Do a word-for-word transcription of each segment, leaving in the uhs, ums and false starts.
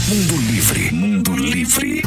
Mundo Livre, Mundo Livre.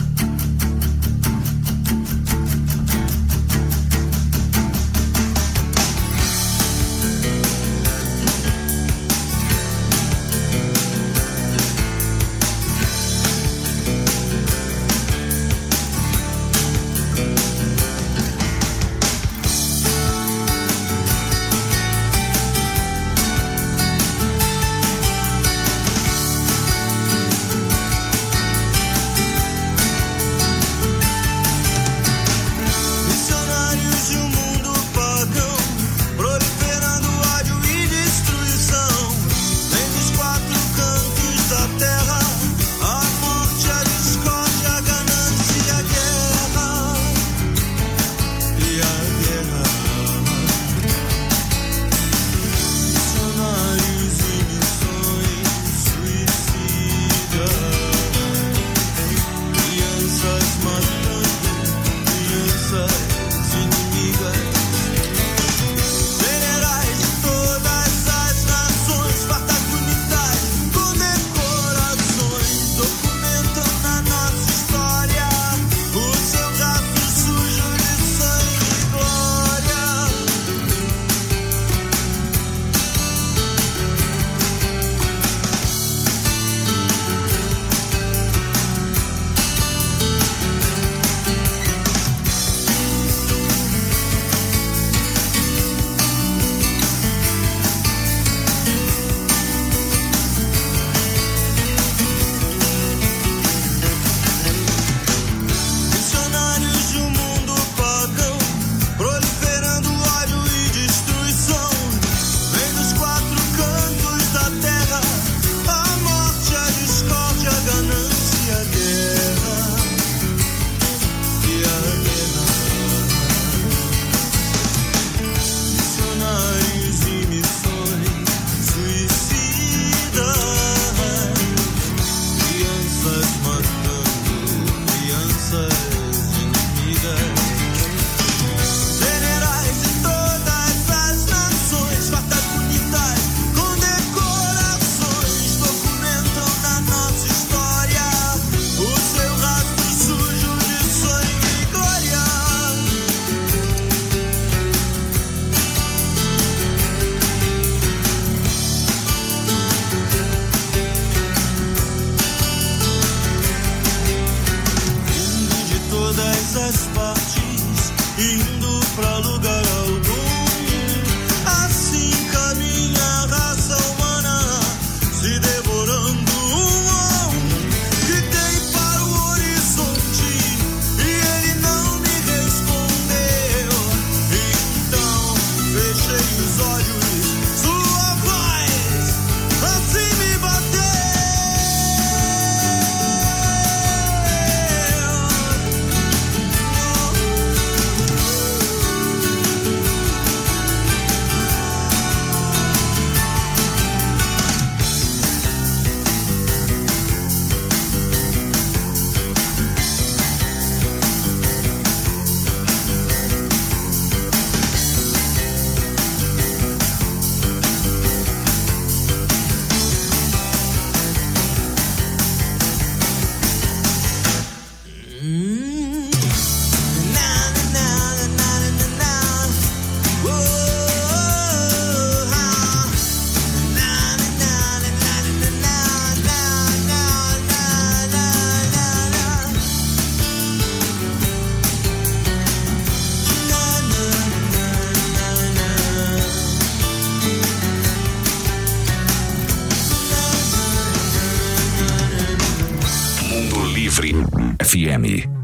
F M.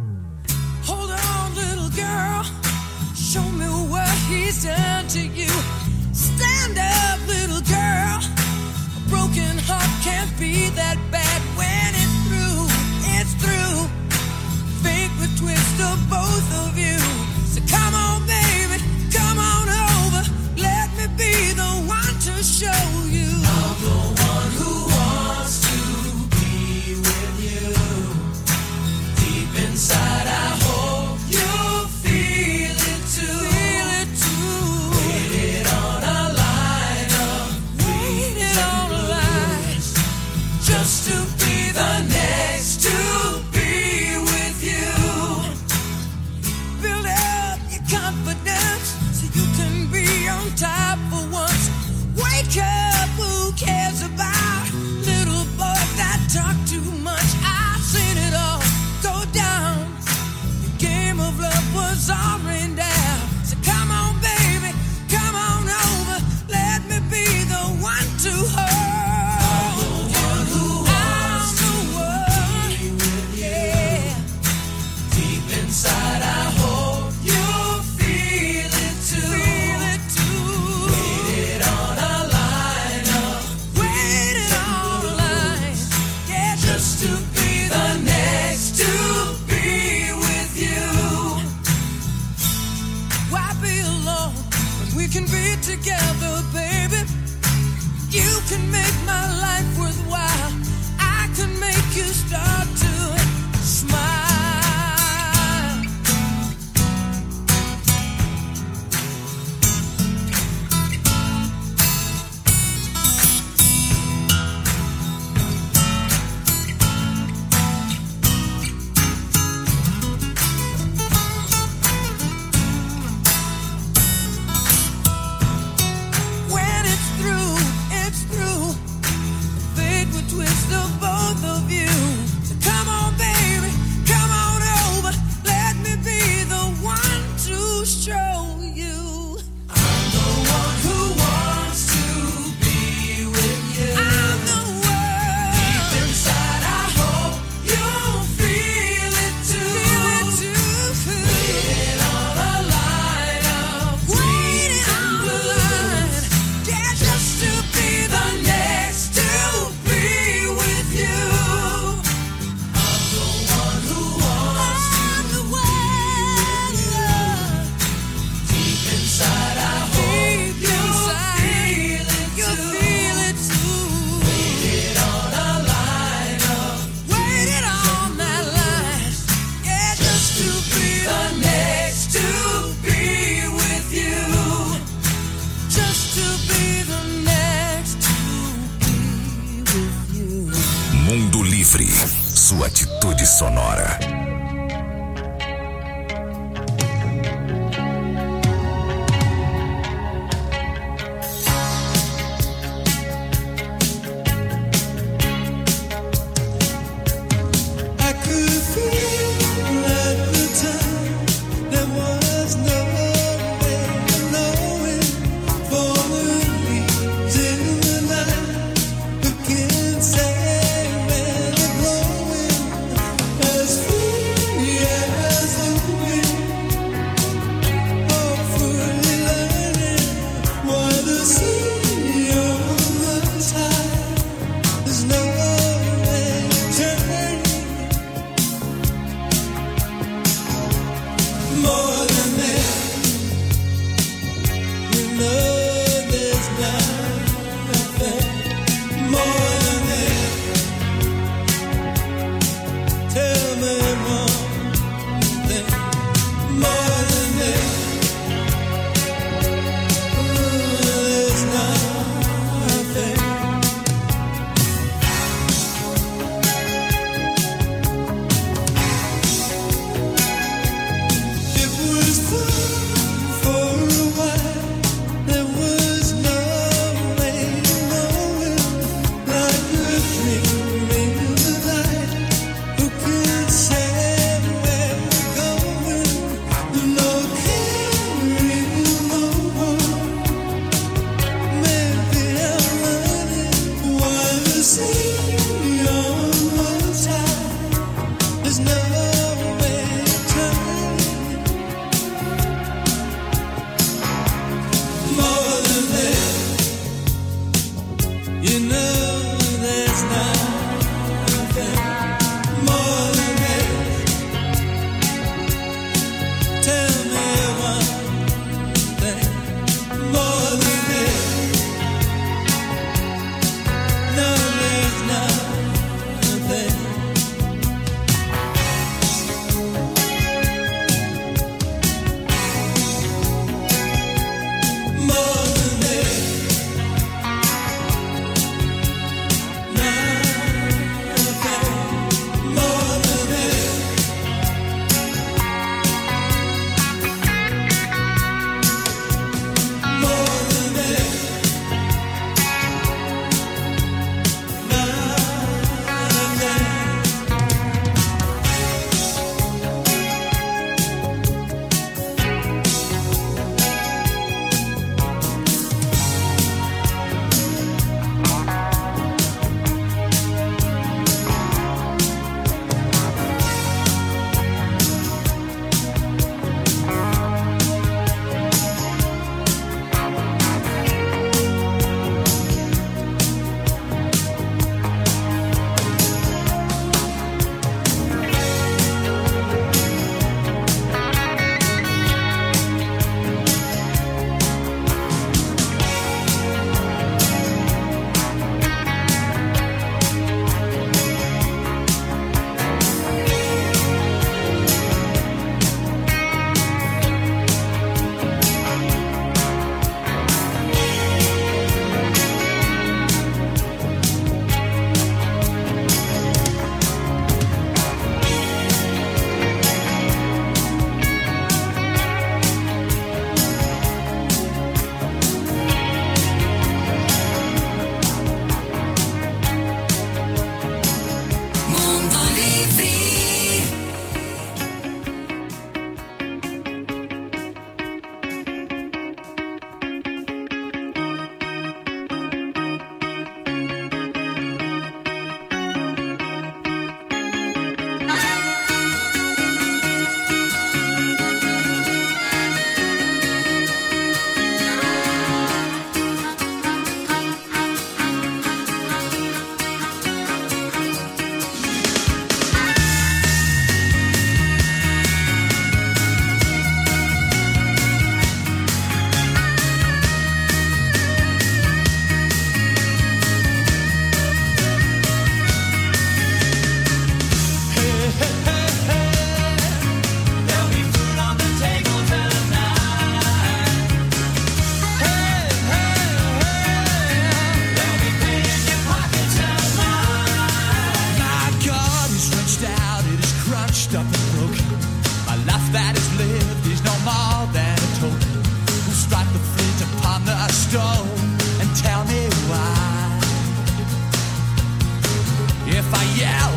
Hold on, little girl, show me what he's done to you. Stand up, little girl, a broken heart can't be that bad when it's through, it's through. Fate would twist of both of you. So come on, baby, come on over. Let me be the one to show you. I'm the one who wants to be with you. Deep inside, I hope you feel it too. Feel it too. Waited on a line of waited on a line just to be the Mundo Livre, sua atitude sonora. More than this, no, there's not.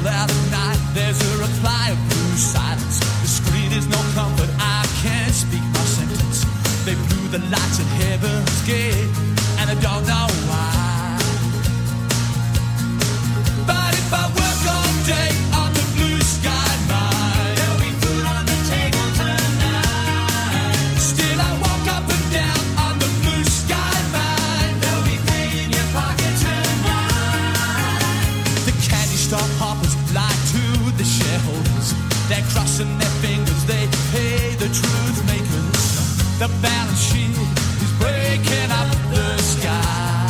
that night there's a reply of blue silence. The screen is no comfort, I can't speak my sentence. They blew the lights at Heaven's Gate, and I don't know why. But if I work all day on the blue sky mine, there'll be food on the table tonight. Still I walk up and down on the blue sky mine, there'll be pay in your pocket tonight. The candy store hoppers lie to the shareholders. They're crossing their fingers, they pay the truth makers. The balance sheet is breaking up the sky.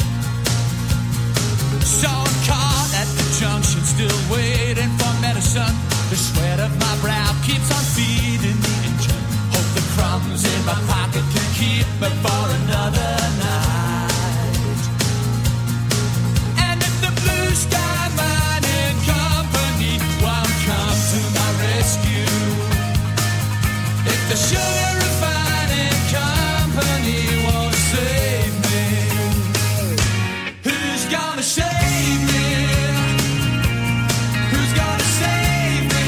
So I'm caught at the junction, still waiting for medicine. The sweat of my brow keeps on feeding the engine. Hope the crumbs in my pocket can keep me for another night. And if the blue sky mining company won't come to my rescue, if the sugar refining company won't save me, who's gonna save me? Who's gonna save me?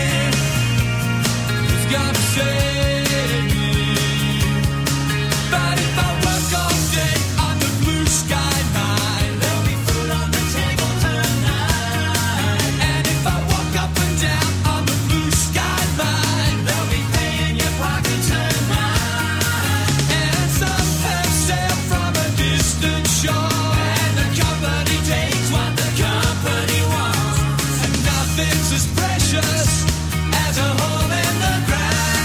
Who's gonna save me? But if I work all day on the blue sky mine, there'll be food on the table tonight. And if I walk up and down on the blue sky mine, there'll be pay in your pocket tonight. And some have sailed from a distant shore, and the company takes what the company wants. And nothing's as precious as a hole in the ground.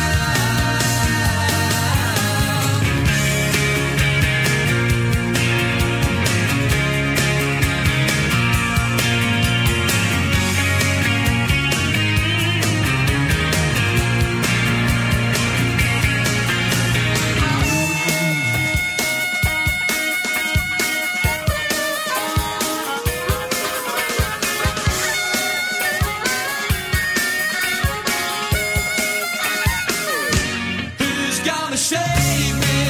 Who's gonna save me?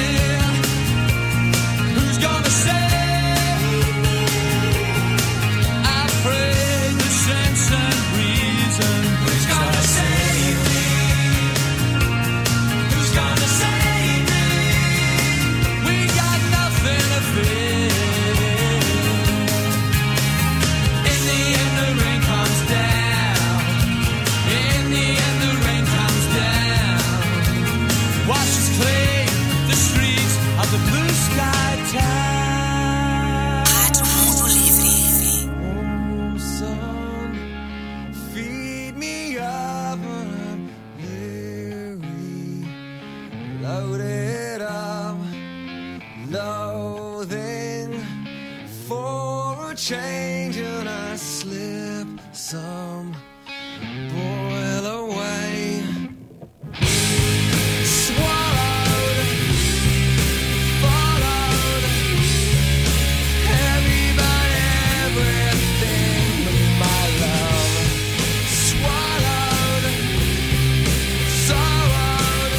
Who's gonna save me? I pray the sense and reason. Who's gonna save me? Who's gonna save me? We got nothing to fear. In the end the rain comes down. In the end the rain comes down. Washes clean the streets of the blue sky town. Rádio Mundo Livre. Oh, son, feed me up when I'm weary. Loaded up, loathing for a change, and I slip some boil away. Swallowed, followed, heavy by everything but my love. Swallowed, sorrowed,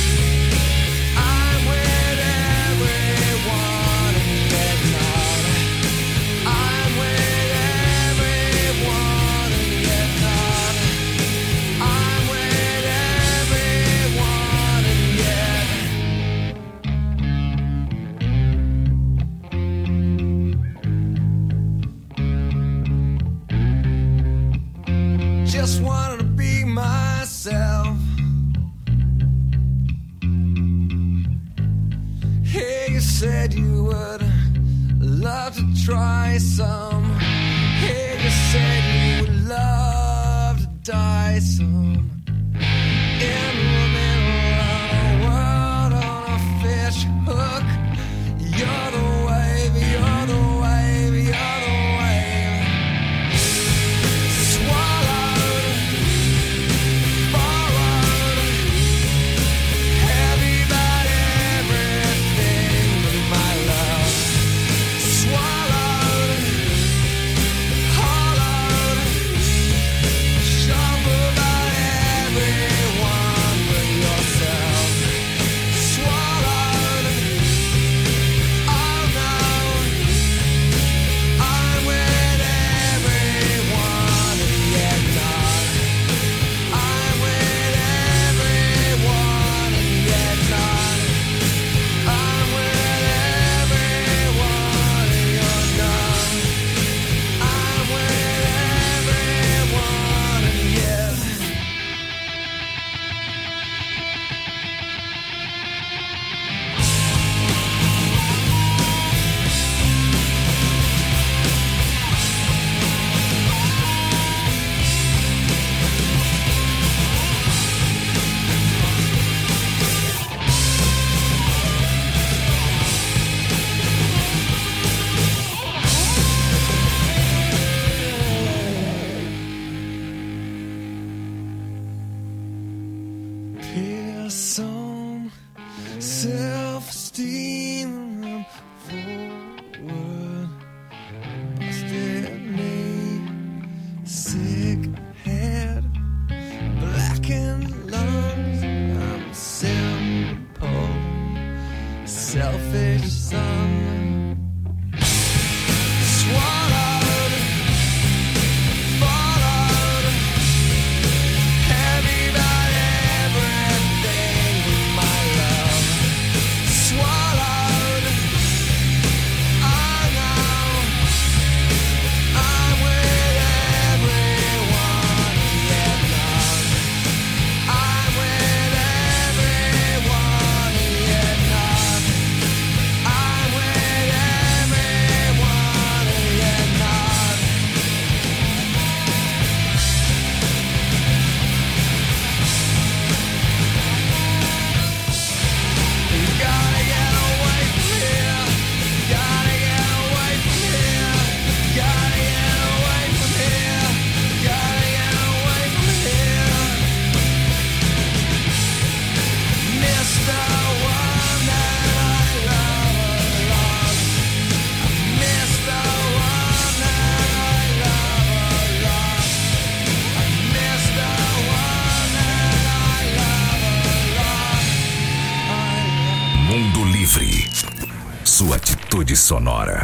I'm with everyone and yet not. I'm with everyone and yet not. I'm with everyone and yet. Just wanted to be myself. Hey, you said you would love to try some. Hey, you said you would love to die some. In the middle of the world on a fish hook. You're the wave, you're the wave, you're the wave. Swallowed, borrowed, heavy by everything but my love. Swallowed, hollowed, shuffled by Sua atitude sonora.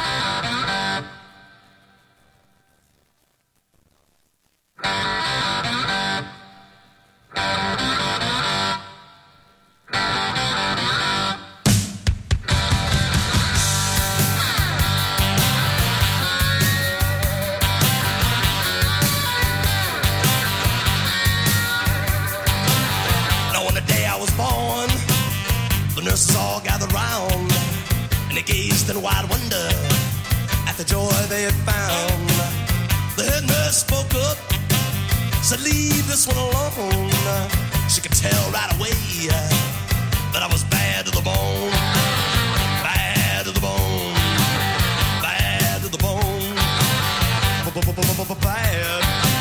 Nurses all gathered round, and they gazed in wide wonder at the joy they had found. The head nurse spoke up, said, "Leave this one alone." She could tell right away that I was bad to the bone, bad to the bone, bad to the bone, bad, bad,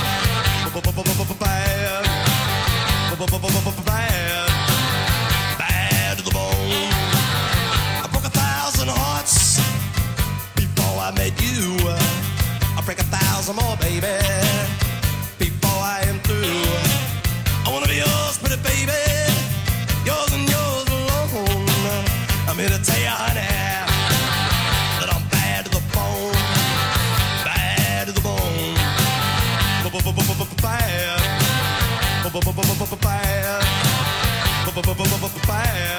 bad, bad. I broke a thousand hearts before I met you. I'll break a thousand more, baby, before I am through. I wanna be yours, pretty baby, yours and yours alone. I'm here to tell you, honey, that I'm bad to the bone, bad to the bone, bad, bad, bad, bad.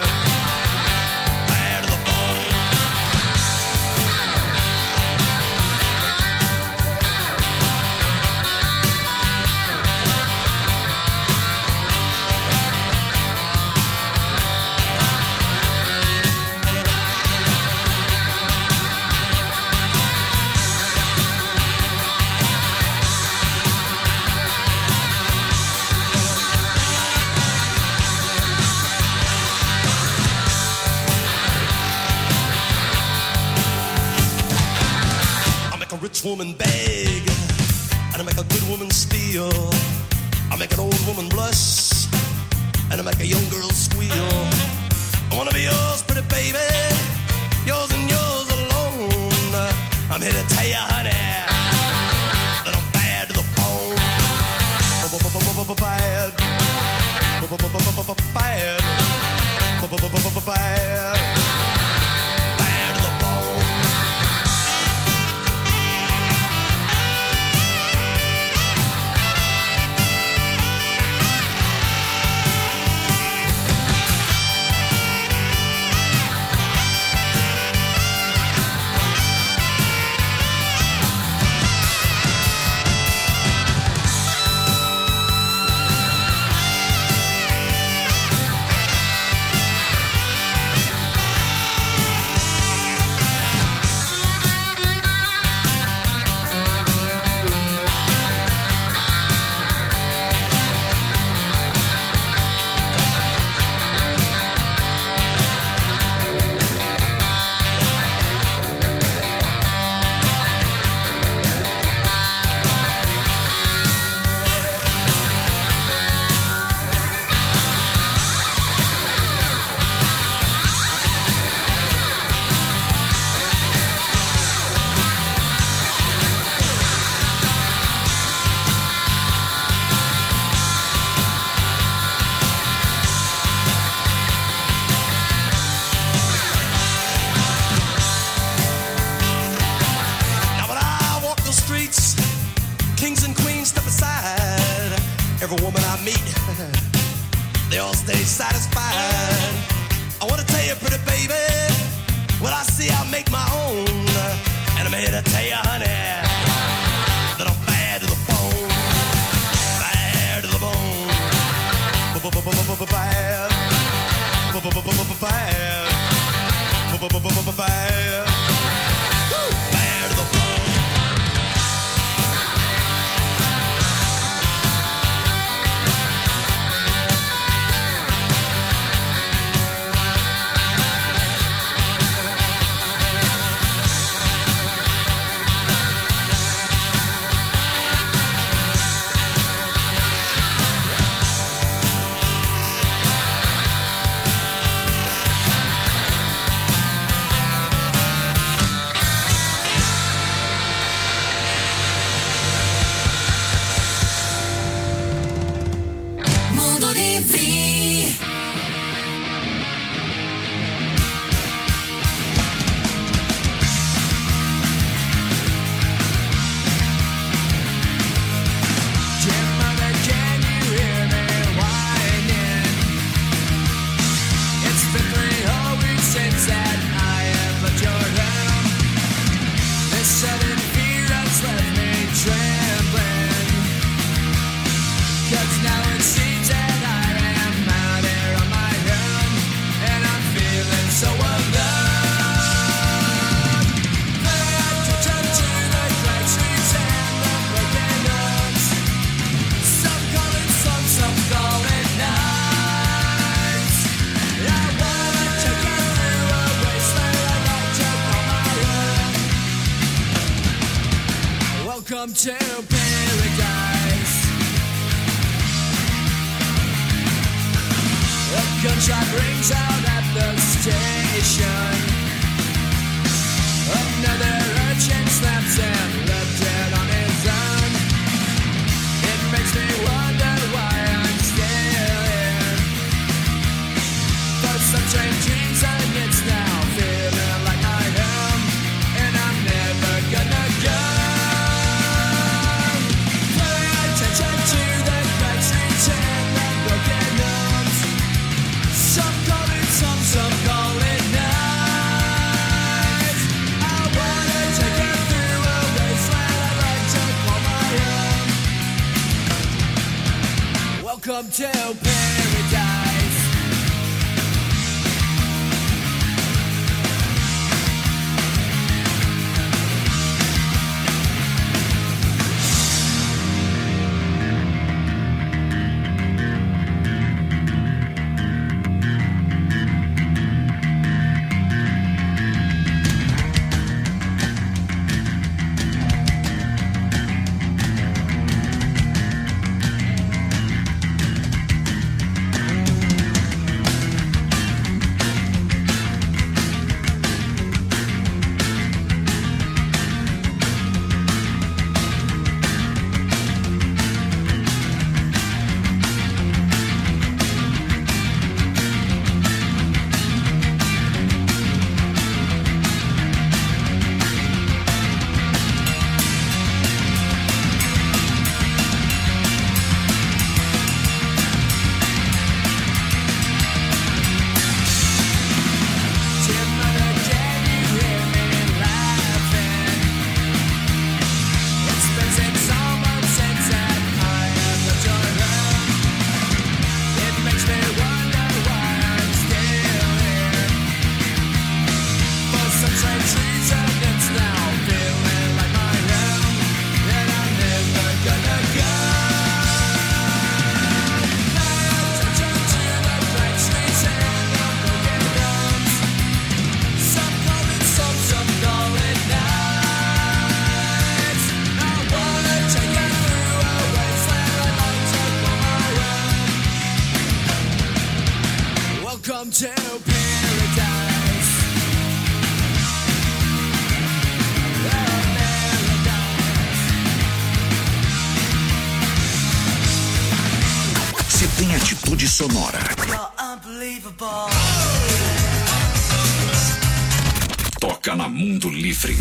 Rich woman beg, and I make a good woman steal. I make an old woman blush, and I make a young girl squeal. I wanna be yours, pretty baby, yours and yours alone. I'm here to tell you, honey, that I'm bad to the bone, bad, bad, bad. Every woman I meet, they all stay satisfied. I wanna tell you, pretty baby, what I see I make my own. And I'm here to tell you, honey, that I'm bad to the bone, bad to the bone, bad, bad, bad, bad. trembling, 'cause now it seems that I am out here on my own, and I'm feeling so alone. Pay attention to the great streets and the broken homes. Some call it sun, some call it nights. I wanna take you through a wasteland I like to call my own. Welcome to paradise. A gunshot rings out at the station. Another urchin snaps and left it on his own. It makes me wonder why I'm still here. For some strange reason it's now feeling like my home, and I'm never gonna go. Pay attention to the great streets and the broken homes. Some call it some, some call it nights. I wanna take you through a wasteland I like to call my own. Welcome to paradise. Welcome to paradise. Se tem atitude sonora, toca na Mundo Livre.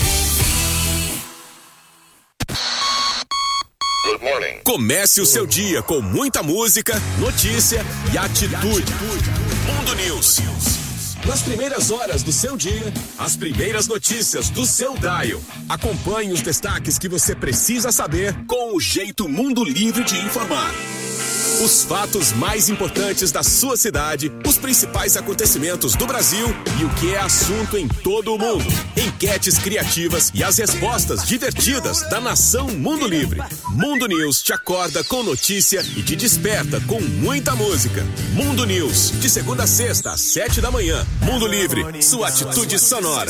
Good morning. Comece o seu dia com muita música, notícia e atitude. Mundo News. Nas primeiras horas do seu dia, as primeiras notícias do seu dial. Acompanhe os destaques que você precisa saber com o jeito Mundo Livre de informar. Os fatos mais importantes da sua cidade, os principais acontecimentos do Brasil e o que é assunto em todo o mundo. Enquetes criativas e as respostas divertidas da nação Mundo Livre. Mundo News te acorda com notícia e te desperta com muita música. Mundo News, de segunda a sexta, às sete da manhã. Mundo Livre, sua atitude sonora.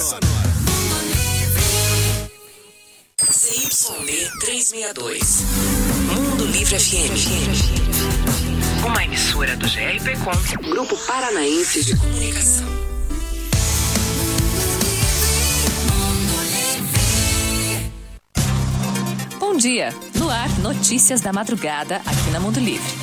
C Y D trezentos e sessenta e dois. Mundo Livre F M. Uma emissora do G R P Com, Grupo Paranaense de Comunicação. Bom dia. No ar, notícias da madrugada aqui na Mundo Livre.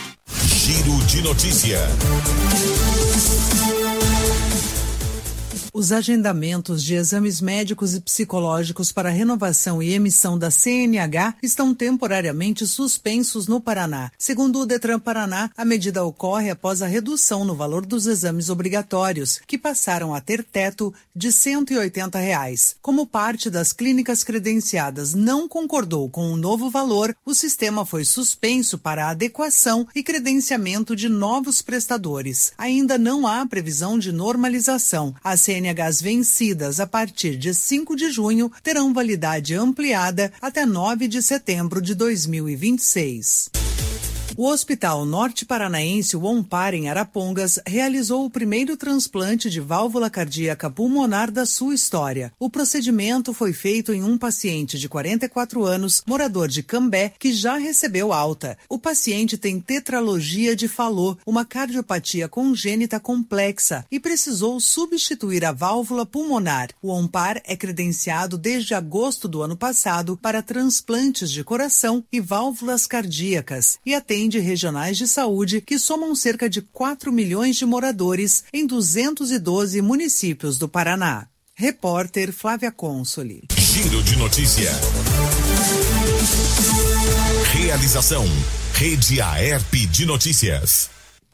Giro de notícia. Os agendamentos de exames médicos e psicológicos para renovação e emissão da C N H estão temporariamente suspensos no Paraná. Segundo o Detran Paraná, a medida ocorre após a redução no valor dos exames obrigatórios, que passaram a ter teto de cento e oitenta reais. Como parte das clínicas credenciadas não concordou com o novo valor, o sistema foi suspenso para adequação e credenciamento de novos prestadores. Ainda não há previsão de normalização. As C N Hs vencidas a partir de cinco de junho terão validade ampliada até nove de setembro de dois mil e vinte e seis. O Hospital Norte Paranaense ONPAR, em Arapongas, realizou o primeiro transplante de válvula cardíaca pulmonar da sua história. O procedimento foi feito em um paciente de quarenta e quatro anos, morador de Cambé, que já recebeu alta. O paciente tem tetralogia de Fallot, uma cardiopatia congênita complexa, e precisou substituir a válvula pulmonar. O ONPAR é credenciado desde agosto do ano passado para transplantes de coração e válvulas cardíacas e atende de regionais de saúde que somam cerca de quatro milhões de moradores em duzentos e doze municípios do Paraná. Repórter Flávia Consoli. Giro de notícia. Realização Rede Aerp de Notícias.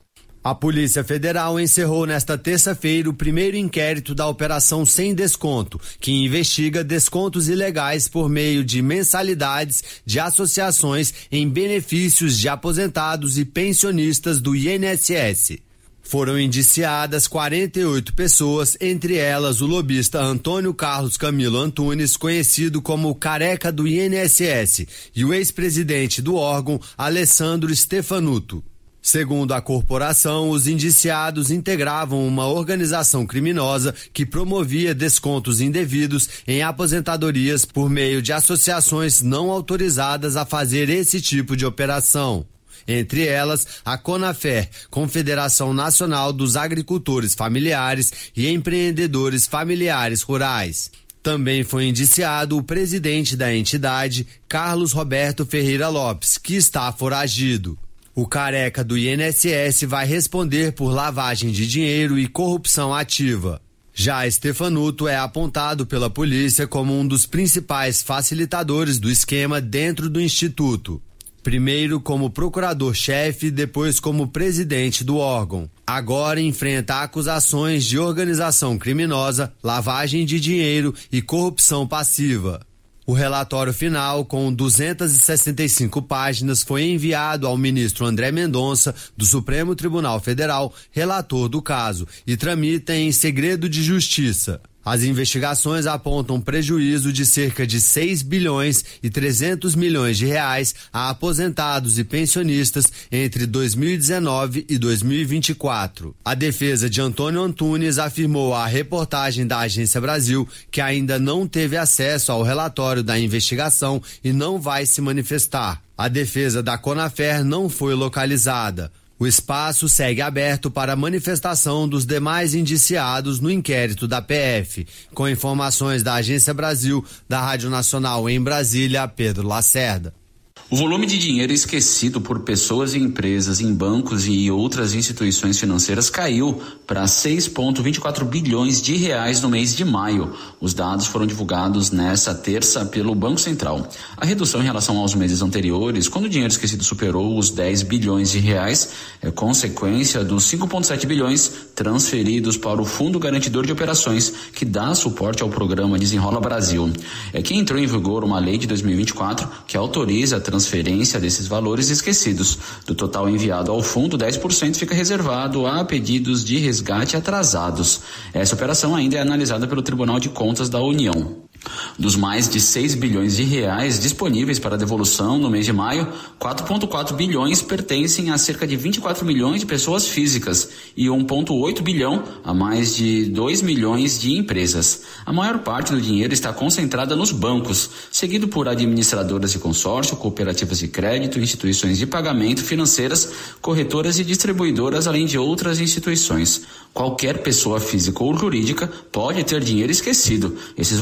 A Polícia Federal encerrou nesta terça-feira o primeiro inquérito da Operação Sem Desconto, que investiga descontos ilegais por meio de mensalidades de associações em benefícios de aposentados e pensionistas do I N S S. Foram indiciadas quarenta e oito pessoas, entre elas o lobista Antônio Carlos Camilo Antunes, conhecido como o Careca do I N S S, e o ex-presidente do órgão, Alessandro Stefanuto. Segundo a corporação, os indiciados integravam uma organização criminosa que promovia descontos indevidos em aposentadorias por meio de associações não autorizadas a fazer esse tipo de operação. Entre elas, a CONAFER, Confederação Nacional dos Agricultores Familiares e Empreendedores Familiares Rurais. Também foi indiciado o presidente da entidade, Carlos Roberto Ferreira Lopes, que está foragido. O Careca do I N S S vai responder por lavagem de dinheiro e corrupção ativa. Já Stefanuto é apontado pela polícia como um dos principais facilitadores do esquema dentro do Instituto. Primeiro como procurador-chefe, depois como presidente do órgão. Agora enfrenta acusações de organização criminosa, lavagem de dinheiro e corrupção passiva. O relatório final, com duzentas e sessenta e cinco páginas, foi enviado ao ministro André Mendonça, do Supremo Tribunal Federal, relator do caso, e tramita em segredo de justiça. As investigações apontam prejuízo de cerca de seis bilhões e trezentos milhões de reais a aposentados e pensionistas entre dois mil e dezenove e dois mil e vinte e quatro. A defesa de Antônio Antunes afirmou à reportagem da Agência Brasil que ainda não teve acesso ao relatório da investigação e não vai se manifestar. A defesa da CONAFER não foi localizada. O espaço segue aberto para manifestação dos demais indiciados no inquérito da P F. Com informações da Agência Brasil, da Rádio Nacional em Brasília, Pedro Lacerda. O volume de dinheiro esquecido por pessoas e empresas em bancos e outras instituições financeiras caiu para seis vírgula vinte e quatro bilhões de reais no mês de maio. Os dados foram divulgados nesta terça pelo Banco Central. A redução em relação aos meses anteriores, quando o dinheiro esquecido superou os dez bilhões de reais, é consequência dos cinco vírgula sete bilhões transferidos para o Fundo Garantidor de Operações, que dá suporte ao programa Desenrola Brasil. É que entrou em vigor uma lei de dois mil e vinte e quatro que autoriza a transferência desses valores esquecidos. Do total enviado ao fundo, dez por cento fica reservado a pedidos de resgate atrasados. Essa operação ainda é analisada pelo Tribunal de Contas da União. Dos mais de seis bilhões de reais disponíveis para devolução no mês de maio, quatro vírgula quatro bilhões pertencem a cerca de vinte e quatro milhões de pessoas físicas e um vírgula oito bilhão a mais de dois milhões de empresas. A maior parte do dinheiro está concentrada nos bancos, seguido por administradoras de consórcio, cooperativas de crédito, instituições de pagamento financeiras, corretoras e distribuidoras, além de outras instituições. Qualquer pessoa física ou jurídica pode ter dinheiro esquecido. Esses valores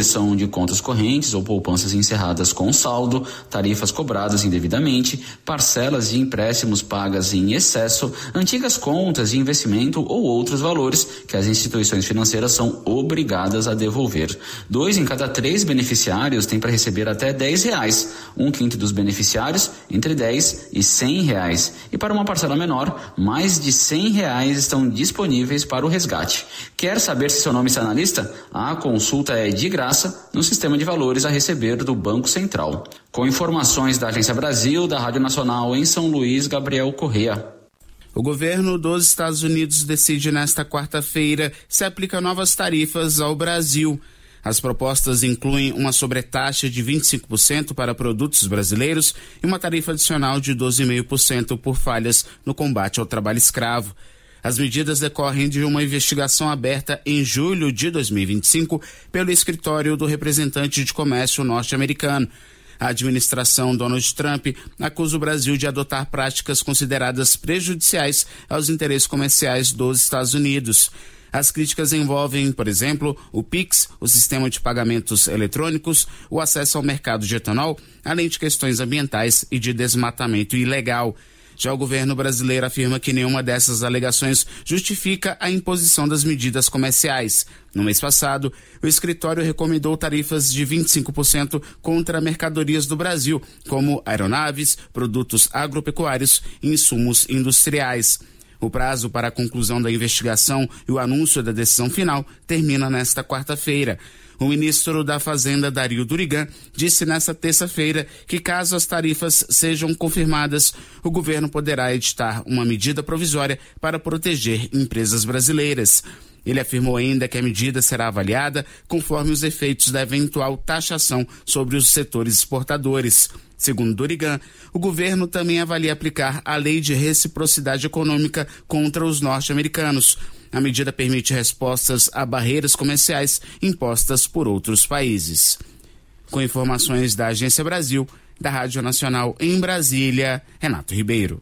reposição de contas correntes ou poupanças encerradas com saldo, tarifas cobradas indevidamente, parcelas de empréstimos pagas em excesso, antigas contas de investimento ou outros valores que as instituições financeiras são obrigadas a devolver. Dois em cada três beneficiários têm para receber até dez reais, um quinto dos beneficiários entre dez e cem reais. E para uma parcela menor, mais de cem reais estão disponíveis para o resgate. Quer saber se seu nome está na lista? A consulta é de graça no sistema de valores a receber do Banco Central. Com informações da Agência Brasil, da Rádio Nacional em São Luís, Gabriel Correa. O governo dos Estados Unidos decide nesta quarta-feira se aplica novas tarifas ao Brasil. As propostas incluem uma sobretaxa de vinte e cinco por cento para produtos brasileiros e uma tarifa adicional de doze vírgula cinco por cento por falhas no combate ao trabalho escravo. As medidas decorrem de uma investigação aberta em julho de dois mil e vinte e cinco pelo escritório do representante de comércio norte-americano. A administração Donald Trump acusa o Brasil de adotar práticas consideradas prejudiciais aos interesses comerciais dos Estados Unidos. As críticas envolvem, por exemplo, o Pix, o sistema de pagamentos eletrônicos, o acesso ao mercado de etanol, além de questões ambientais e de desmatamento ilegal. Já o governo brasileiro afirma que nenhuma dessas alegações justifica a imposição das medidas comerciais. No mês passado, o escritório recomendou tarifas de vinte e cinco por cento contra mercadorias do Brasil, como aeronaves, produtos agropecuários e insumos industriais. O prazo para a conclusão da investigação e o anúncio da decisão final termina nesta quarta-feira. O ministro da Fazenda, Dario Durigan, disse nesta terça-feira que, caso as tarifas sejam confirmadas, o governo poderá editar uma medida provisória para proteger empresas brasileiras. Ele afirmou ainda que a medida será avaliada conforme os efeitos da eventual taxação sobre os setores exportadores. Segundo Durigan, o governo também avalia aplicar a lei de reciprocidade econômica contra os norte-americanos. A medida permite respostas a barreiras comerciais impostas por outros países. Com informações da Agência Brasil, da Rádio Nacional em Brasília, Renato Ribeiro.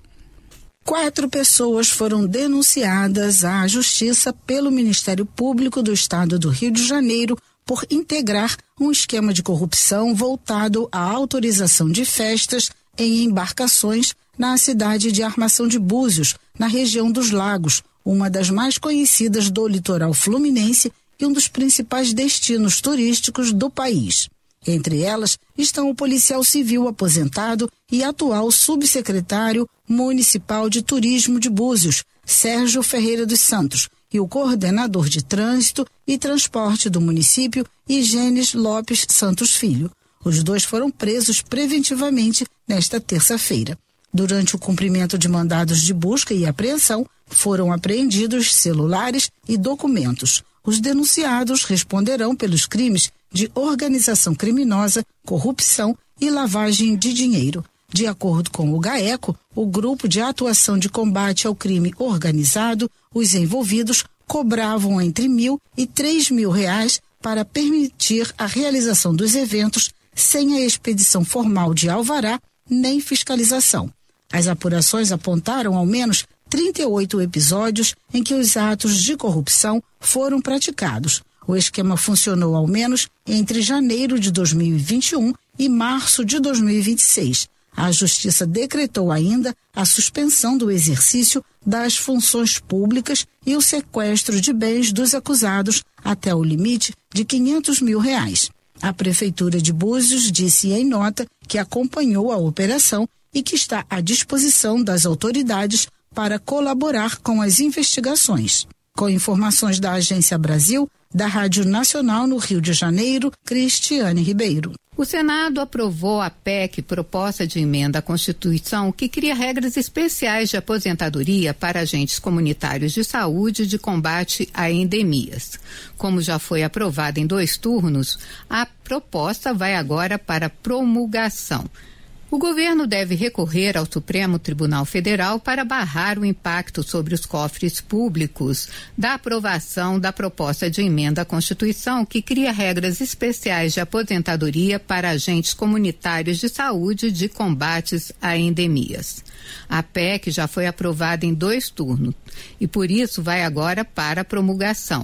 Quatro pessoas foram denunciadas à Justiça pelo Ministério Público do Estado do Rio de Janeiro por integrar um esquema de corrupção voltado à autorização de festas em embarcações na cidade de Armação de Búzios, na região dos Lagos, uma das mais conhecidas do litoral fluminense e um dos principais destinos turísticos do país. Entre elas estão o policial civil aposentado e atual subsecretário municipal de turismo de Búzios, Sérgio Ferreira dos Santos, e o coordenador de trânsito e transporte do município, Igênis Lopes Santos Filho. Os dois foram presos preventivamente nesta terça-feira. Durante o cumprimento de mandados de busca e apreensão, foram apreendidos celulares e documentos. Os denunciados responderão pelos crimes de organização criminosa, corrupção e lavagem de dinheiro. De acordo com o GAECO, o Grupo de Atuação de Combate ao Crime Organizado, os envolvidos cobravam entre mil e três mil reais para permitir a realização dos eventos sem a expedição formal de alvará nem fiscalização. As apurações apontaram ao menos trinta e oito episódios em que os atos de corrupção foram praticados. O esquema funcionou ao menos entre janeiro de dois mil e vinte e um e março de dois mil e vinte e seis. A Justiça decretou ainda a suspensão do exercício das funções públicas e o sequestro de bens dos acusados até o limite de quinhentos mil reais. A Prefeitura de Búzios disse em nota que acompanhou a operação e que está à disposição das autoridades para colaborar com as investigações. Com informações da Agência Brasil, da Rádio Nacional no Rio de Janeiro, Cristiane Ribeiro. O Senado aprovou a P E C, proposta de emenda à Constituição, que cria regras especiais de aposentadoria para agentes comunitários de saúde de combate a endemias. Como já foi aprovada em dois turnos, a proposta vai agora para promulgação. O governo deve recorrer ao Supremo Tribunal Federal para barrar o impacto sobre os cofres públicos da aprovação da proposta de emenda à Constituição que cria regras especiais de aposentadoria para agentes comunitários de saúde de combates a endemias. A P E C já foi aprovada em dois turnos e por isso vai agora para a promulgação.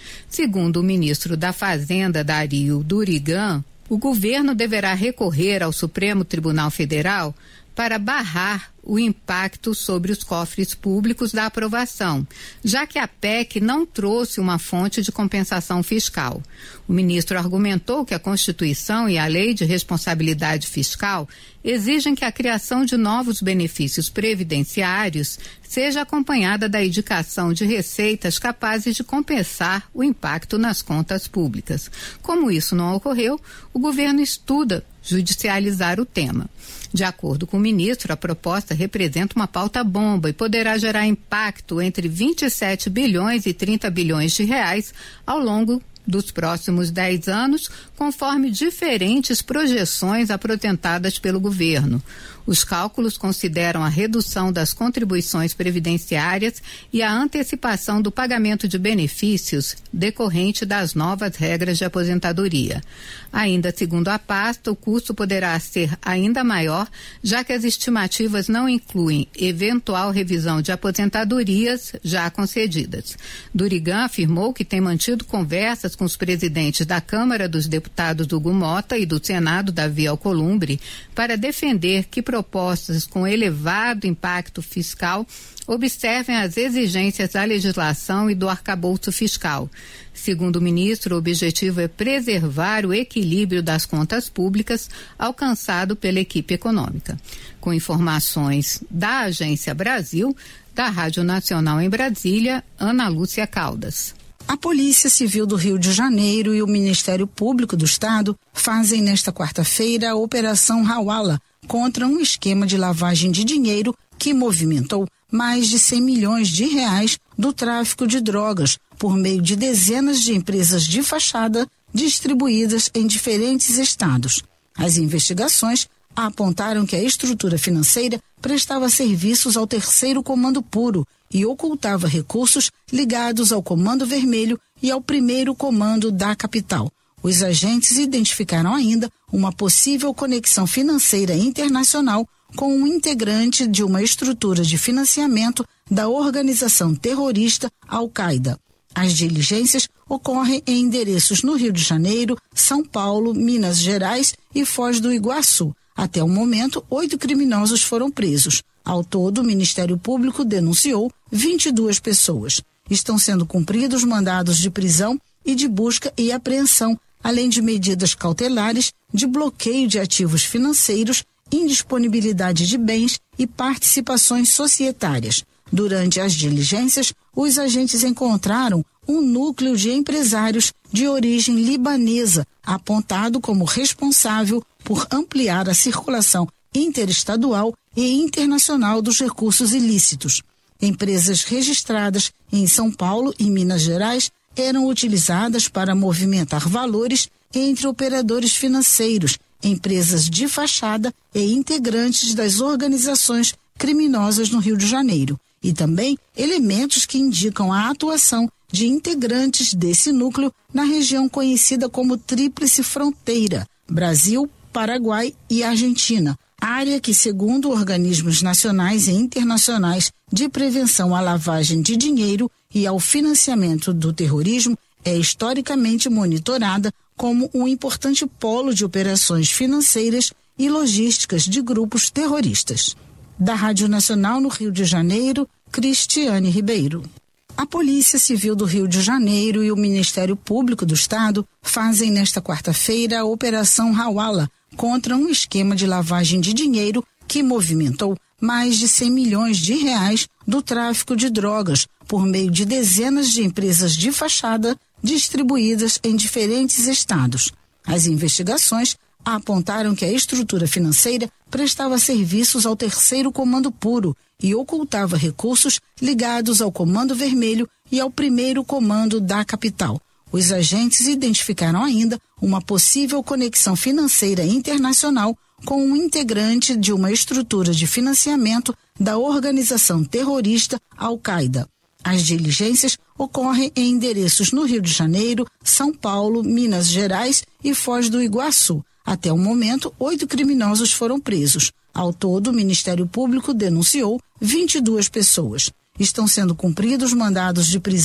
Segundo o ministro da Fazenda, Dario Durigan, o governo deverá recorrer ao Supremo Tribunal Federal para barrar o impacto sobre os cofres públicos da aprovação, já que a P E C não trouxe uma fonte de compensação fiscal. O ministro argumentou que a Constituição e a Lei de Responsabilidade Fiscal exigem que a criação de novos benefícios previdenciários seja acompanhada da indicação de receitas capazes de compensar o impacto nas contas públicas. Como isso não ocorreu, o governo estuda judicializar o tema. De acordo com o ministro, a proposta representa uma pauta-bomba e poderá gerar impacto entre vinte e sete bilhões e trinta bilhões de reais ao longo dos próximos dez anos, conforme diferentes projeções apresentadas pelo governo. Os cálculos consideram a redução das contribuições previdenciárias e a antecipação do pagamento de benefícios decorrente das novas regras de aposentadoria. Ainda segundo a pasta, o custo poderá ser ainda maior, já que as estimativas não incluem eventual revisão de aposentadorias já concedidas. Durigan afirmou que tem mantido conversas com os presidentes da Câmara dos Deputados Hugo Mota e do Senado Davi Alcolumbre para defender que propostas com elevado impacto fiscal observem as exigências da legislação e do arcabouço fiscal. Segundo o ministro, o objetivo é preservar o equilíbrio das contas públicas alcançado pela equipe econômica. Com informações da Agência Brasil, da Rádio Nacional em Brasília, Ana Lúcia Caldas. A Polícia Civil do Rio de Janeiro e o Ministério Público do Estado fazem nesta quarta-feira a Operação Hawala contra um esquema de lavagem de dinheiro que movimentou mais de cem milhões de reais do tráfico de drogas por meio de dezenas de empresas de fachada distribuídas em diferentes estados. As investigações apontaram que a estrutura financeira prestava serviços ao Terceiro Comando Puro e ocultava recursos ligados ao Comando Vermelho e ao Primeiro Comando da capital. Os agentes identificaram ainda uma possível conexão financeira internacional com um integrante de uma estrutura de financiamento da organização terrorista Al-Qaeda. As diligências ocorrem em endereços no Rio de Janeiro, São Paulo, Minas Gerais e Foz do Iguaçu. Até o momento, oito criminosos foram presos. Ao todo, o Ministério Público denunciou vinte e duas pessoas. Estão sendo cumpridos mandados de prisão e de busca e apreensão, além de medidas cautelares de bloqueio de ativos financeiros, indisponibilidade de bens e participações societárias. Durante as diligências, os agentes encontraram um núcleo de empresários de origem libanesa, apontado como responsável por ampliar a circulação interestadual e internacional dos recursos ilícitos. Empresas registradas em São Paulo e Minas Gerais eram utilizadas para movimentar valores entre operadores financeiros, empresas de fachada e integrantes das organizações criminosas no Rio de Janeiro, e também elementos que indicam a atuação de integrantes desse núcleo na região conhecida como Tríplice Fronteira, Brasil, Paraguai e Argentina, área que, segundo organismos nacionais e internacionais de prevenção à lavagem de dinheiro e ao financiamento do terrorismo, é historicamente monitorada como um importante polo de operações financeiras e logísticas de grupos terroristas. Da Rádio Nacional no Rio de Janeiro, Cristiane Ribeiro. A Polícia Civil do Rio de Janeiro e o Ministério Público do Estado fazem nesta quarta-feira a Operação Hawala contra um esquema de lavagem de dinheiro que movimentou mais de cem milhões de reais do tráfico de drogas por meio de dezenas de empresas de fachada distribuídas em diferentes estados. As investigações apontaram que a estrutura financeira prestava serviços ao Terceiro Comando Puro e ocultava recursos ligados ao Comando Vermelho e ao Primeiro Comando da capital. Os agentes identificaram ainda uma possível conexão financeira internacional com um integrante de uma estrutura de financiamento da organização terrorista Al-Qaeda. As diligências ocorrem em endereços no Rio de Janeiro, São Paulo, Minas Gerais e Foz do Iguaçu. Até o momento, oito criminosos foram presos. Ao todo, o Ministério Público denunciou vinte e duas pessoas. Estão sendo cumpridos mandados de prisão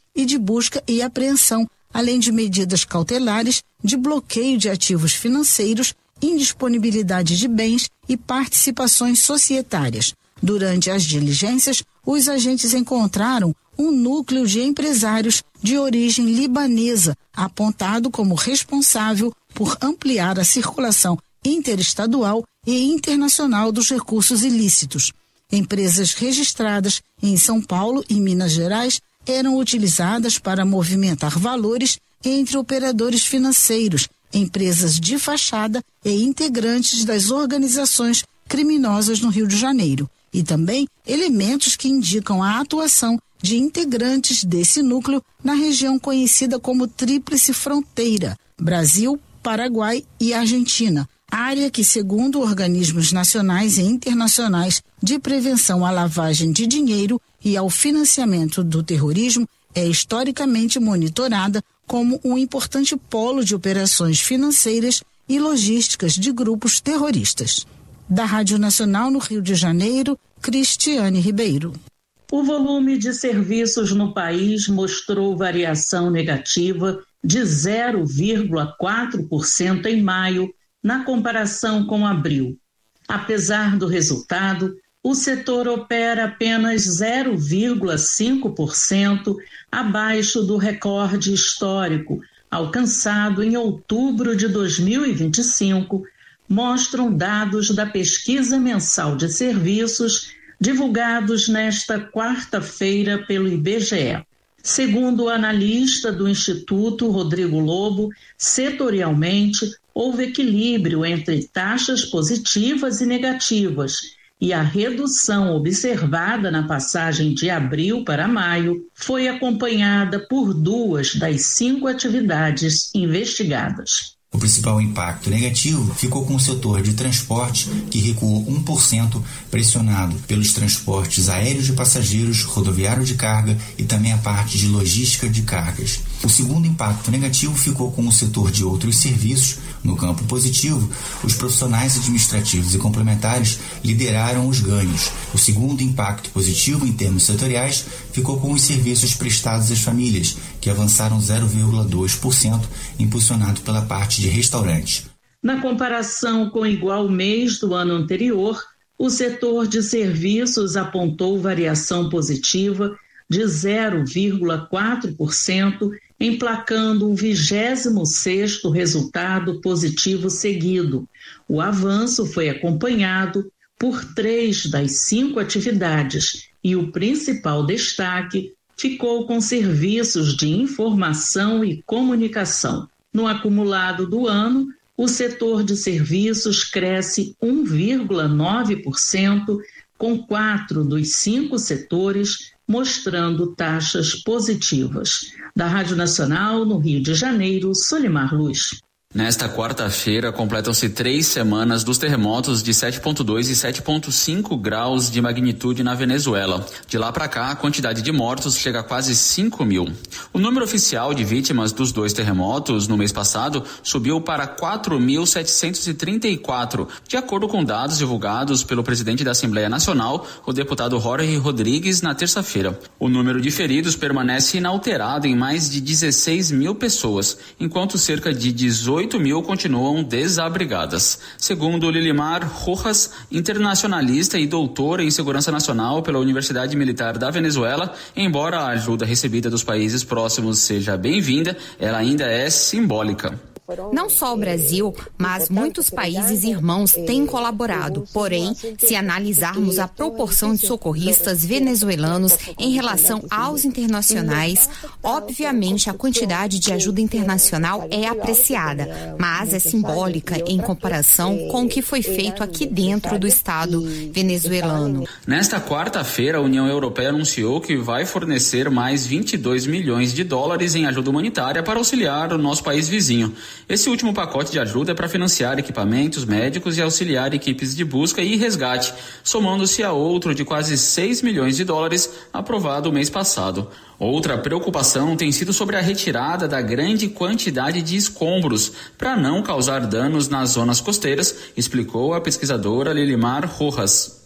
e de busca e apreensão, além de medidas cautelares de bloqueio de ativos financeiros, indisponibilidade de bens e participações societárias. Durante as diligências, os agentes encontraram um núcleo de empresários de origem libanesa, apontado como responsável por ampliar a circulação interestadual e internacional dos recursos ilícitos. Empresas registradas em São Paulo e Minas Gerais eram utilizadas para movimentar valores entre operadores financeiros, empresas de fachada e integrantes das organizações criminosas no Rio de Janeiro, e também elementos que indicam a atuação de integrantes desse núcleo na região conhecida como Tríplice Fronteira, Brasil, Paraguai e Argentina, área que, segundo organismos nacionais e internacionais de prevenção à lavagem de dinheiro e ao financiamento do terrorismo, é historicamente monitorada como um importante polo de operações financeiras e logísticas de grupos terroristas. Da Rádio Nacional no Rio de Janeiro, Cristiane Ribeiro. O volume de serviços no país mostrou variação negativa de zero vírgula quatro por cento em maio, na comparação com abril. Apesar do resultado, o setor opera apenas zero vírgula cinco por cento abaixo do recorde histórico, alcançado em outubro de dois mil e vinte e cinco, mostram dados da pesquisa mensal de serviços divulgados nesta quarta-feira pelo I B G E. Segundo o analista do Instituto, Rodrigo Lobo, setorialmente, houve equilíbrio entre taxas positivas e negativas, e a redução observada na passagem de abril para maio foi acompanhada por duas das cinco atividades investigadas. O principal impacto negativo ficou com o setor de transporte, que recuou um por cento, pressionado pelos transportes aéreos de passageiros, rodoviário de carga e também a parte de logística de cargas. O segundo impacto negativo ficou com o setor de outros serviços. No campo positivo, os profissionais administrativos e complementares lideraram os ganhos. O segundo impacto positivo em termos setoriais ficou com os serviços prestados às famílias, que avançaram zero vírgula dois por cento, impulsionado pela parte de restaurantes. Na comparação com o igual mês do ano anterior, o setor de serviços apontou variação positiva de zero vírgula quatro por cento, emplacando o vigésimo sexto resultado positivo seguido. O avanço foi acompanhado por três das cinco atividades e o principal destaque ficou com serviços de informação e comunicação. No acumulado do ano, o setor de serviços cresce um vírgula nove por cento, com quatro dos cinco setores mostrando taxas positivas. Da Rádio Nacional, no Rio de Janeiro, Solimar Luz. Nesta quarta-feira, completam-se três semanas dos terremotos de sete vírgula dois e sete vírgula cinco graus de magnitude na Venezuela. De lá para cá, a quantidade de mortos chega a quase cinco mil. O número oficial de vítimas dos dois terremotos no mês passado subiu para quatro mil setecentos e trinta e quatro, de acordo com dados divulgados pelo presidente da Assembleia Nacional, o deputado Jorge Rodrigues, na terça-feira. O número de feridos permanece inalterado em mais de dezesseis mil pessoas, enquanto cerca de dezoito mil continuam desabrigadas. Segundo Lilimar Rojas, internacionalista e doutora em segurança nacional pela Universidade Militar da Venezuela, embora a ajuda recebida dos países próximos seja bem-vinda, ela ainda é simbólica. Não só o Brasil, mas muitos países irmãos têm colaborado. Porém, se analisarmos a proporção de socorristas venezuelanos em relação aos internacionais, obviamente a quantidade de ajuda internacional é apreciada, mas é simbólica em comparação com o que foi feito aqui dentro do Estado venezuelano. Nesta quarta-feira, a União Europeia anunciou que vai fornecer mais vinte e dois milhões de dólares em ajuda humanitária para auxiliar o nosso país vizinho. Esse último pacote de ajuda é para financiar equipamentos médicos e auxiliar equipes de busca e resgate, somando-se a outro de quase seis milhões de dólares aprovado o mês passado. Outra preocupação tem sido sobre a retirada da grande quantidade de escombros para não causar danos nas zonas costeiras, explicou a pesquisadora Lilimar Rojas.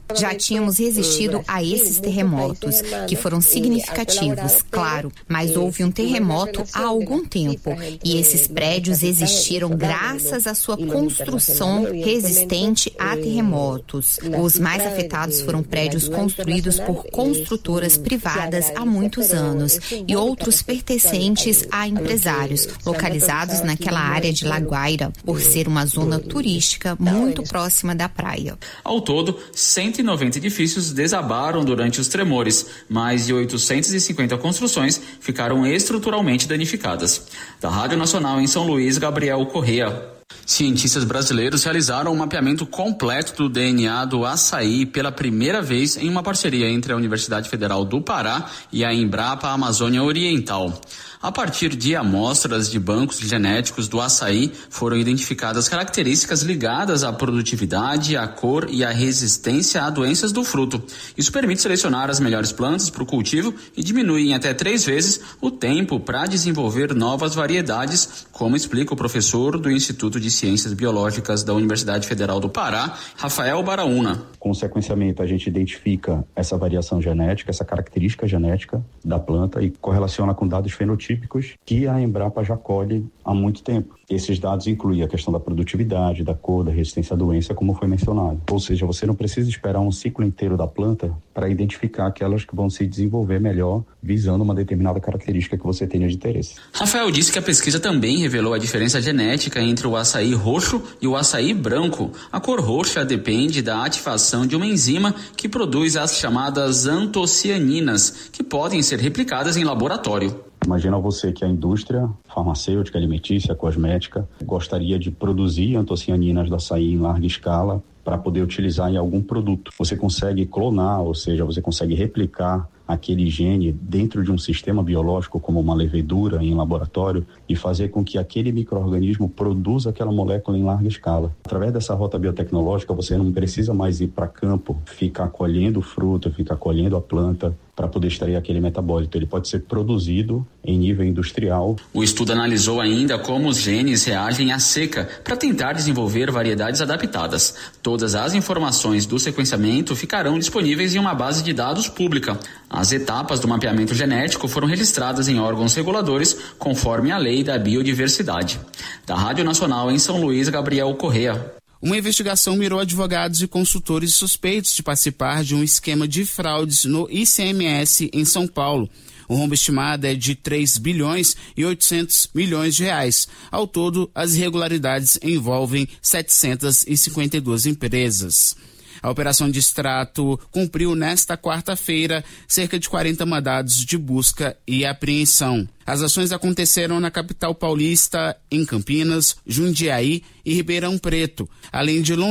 Já tínhamos resistido a esses terremotos, que foram significativos, claro, mas houve um terremoto há algum tempo e esses prédios existiram graças à sua construção resistente a terremotos. Os mais afetados foram prédios construídos por construtoras privadas há muitos anos e outros pertencentes a empresários, localizados naquela área de La Guaira, por ser uma zona turística muito próxima da praia. Ao todo, cento e noventa edifícios desabaram durante os tremores. Mais de oitocentas e cinquenta construções ficaram estruturalmente danificadas. Da Rádio Nacional em São Luís, Gabriel Correa. Cientistas brasileiros realizaram um mapeamento completo do D N A do açaí pela primeira vez em uma parceria entre a Universidade Federal do Pará e a Embrapa Amazônia Oriental. A partir de amostras de bancos genéticos do açaí, foram identificadas características ligadas à produtividade, à cor e à resistência a doenças do fruto. Isso permite selecionar as melhores plantas para o cultivo e diminui em até três vezes o tempo para desenvolver novas variedades, como explica o professor do Instituto de Ciências Biológicas da Universidade Federal do Pará, Rafael Baraúna. Com o sequenciamento, a gente identifica essa variação genética, essa característica genética da planta e correlaciona com dados fenotípicos que a Embrapa já colhe há muito tempo. Esses dados incluem a questão da produtividade, da cor, da resistência à doença, como foi mencionado. Ou seja, você não precisa esperar um ciclo inteiro da planta para identificar aquelas que vão se desenvolver melhor, visando uma determinada característica que você tenha de interesse. Rafael disse que a pesquisa também revelou a diferença genética entre o açaí roxo e o açaí branco. A cor roxa depende da ativação de uma enzima que produz as chamadas antocianinas, que podem ser replicadas em laboratório. Imagina você que a indústria farmacêutica, alimentícia, cosmética gostaria de produzir antocianinas do açaí em larga escala para poder utilizar em algum produto. Você consegue clonar, ou seja, você consegue replicar aquele gene dentro de um sistema biológico, como uma levedura em laboratório, e fazer com que aquele micro-organismo produza aquela molécula em larga escala. Através dessa rota biotecnológica, você não precisa mais ir para campo, ficar colhendo o fruto, ficar colhendo a planta para poder extrair aquele metabólito. Ele pode ser produzido em nível industrial. O estudo analisou ainda como os genes reagem à seca para tentar desenvolver variedades adaptadas. Todas as informações do sequenciamento ficarão disponíveis em uma base de dados pública. As etapas do mapeamento genético foram registradas em órgãos reguladores, conforme a Lei da Biodiversidade. Da Rádio Nacional em São Luís, Gabriel Correa. Uma investigação mirou advogados e consultores suspeitos de participar de um esquema de fraudes no I C M S em São Paulo. O rombo estimado é de três bilhões e oitocentos milhões de reais. Ao todo, as irregularidades envolvem setecentas e cinquenta e duas empresas. A operação de extrato cumpriu nesta quarta-feira cerca de quarenta mandados de busca e apreensão. As ações aconteceram na capital paulista, em Campinas, Jundiaí e Ribeirão Preto, além de Londrina.